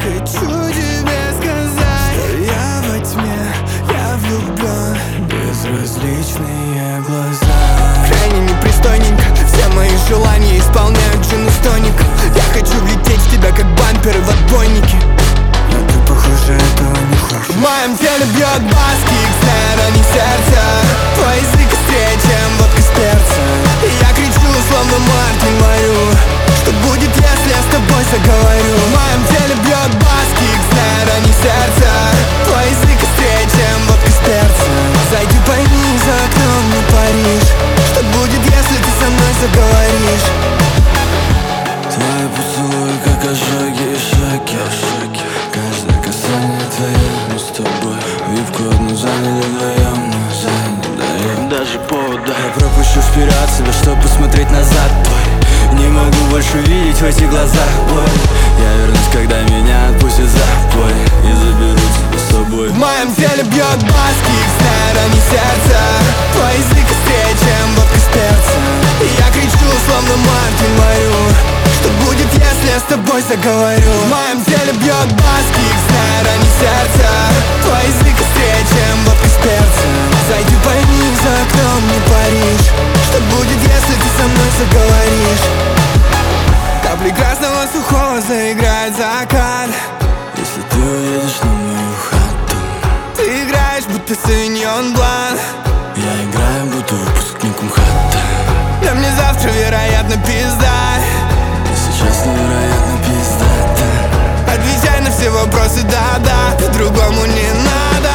Хочу тебе сказать, что я во тьме, я влюблен. Безразличные глаза. Крайне непристойненько, все мои желания исполняют джин-стоник. Я хочу влететь в тебя, как бамперы в отбойнике. Но ты, похоже, этого не хочешь. В моем теле бьет бас, кик, снэр, а не сердце. Твой язык острее, чем водка с перцем. И я кричу, словно Мартин мою. Что будет, если я с тобой заговорю? В моем теле бьет бас, кик, снэр, а не сердце. Твой язык острее, чем водка с перцем. Зайди, пойми, за окном не Париж. Что будет, если ты со мной заговоришь? Твои поцелуи, как ожоги и шоки. Каждое касание твое, мы с тобой випку одну заняли вдвоем, но не даем даже повода. Я пропущу вперед себя, чтобы посмотреть назад. Не могу больше видеть в этих глазах боль. Я вернусь, когда меня отпустят за бой и заберу тебя с собой. В моем теле бьет бас, кик, снэр, а не сердце. Твой язык острее, чем водка с перцем. И я кричу, словно Мартин мою. Что будет, если я с тобой заговорю? В моем теле бьет бас, кик, снэр, а не сердце. Твой язык острее, чем водка с перцем. Зайди, пойми, за окном не Париж. Что будет, если ты со мной заговоришь? Капли красного сухого заиграет закат. Если ты уедешь на мою хату, ты играешь, будто Савиньон Блан. я играю, будто выпускник МХАТа. Да мне завтра, вероятно, пизда. Сейчас невероятно пиздато. Отвечай на все вопросы, да-да. По-другому не надо.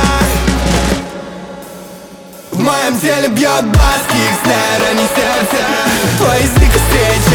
В моем теле бьет бас, кик, снэр, а не сердце. Твой язык острее,